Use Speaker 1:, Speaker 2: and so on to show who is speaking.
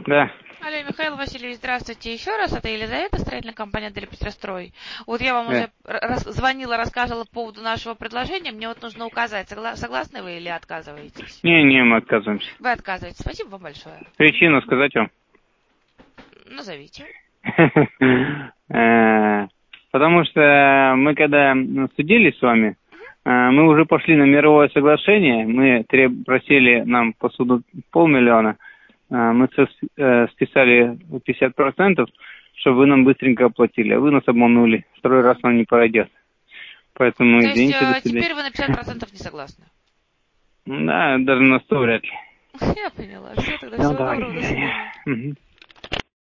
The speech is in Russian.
Speaker 1: Да.
Speaker 2: Алло, Михаил Васильевич, здравствуйте еще раз. Это Елизавета, строительная компания «Эльпетрострой». Вот я вам уже звонила, рассказывала по поводу нашего предложения. Мне вот нужно указать, согласны вы или отказываетесь?
Speaker 1: Не, мы отказываемся.
Speaker 2: Вы отказываетесь. Спасибо вам большое.
Speaker 1: Причину сказать вам?
Speaker 2: Назовите.
Speaker 1: Потому что мы когда судились с вами, мы уже пошли на мировое соглашение, мы просили нам по суду 500 000, мы списали 50%, чтобы вы нам быстренько оплатили, а вы нас обманули. Второй раз нам не пройдет. Поэтому,
Speaker 2: То
Speaker 1: извините, до
Speaker 2: есть
Speaker 1: свидания.
Speaker 2: теперь вы на 50% не согласны?
Speaker 1: Да, даже на 100 вряд ли.
Speaker 2: Я поняла. Все, тогда всего доброго, до свидания.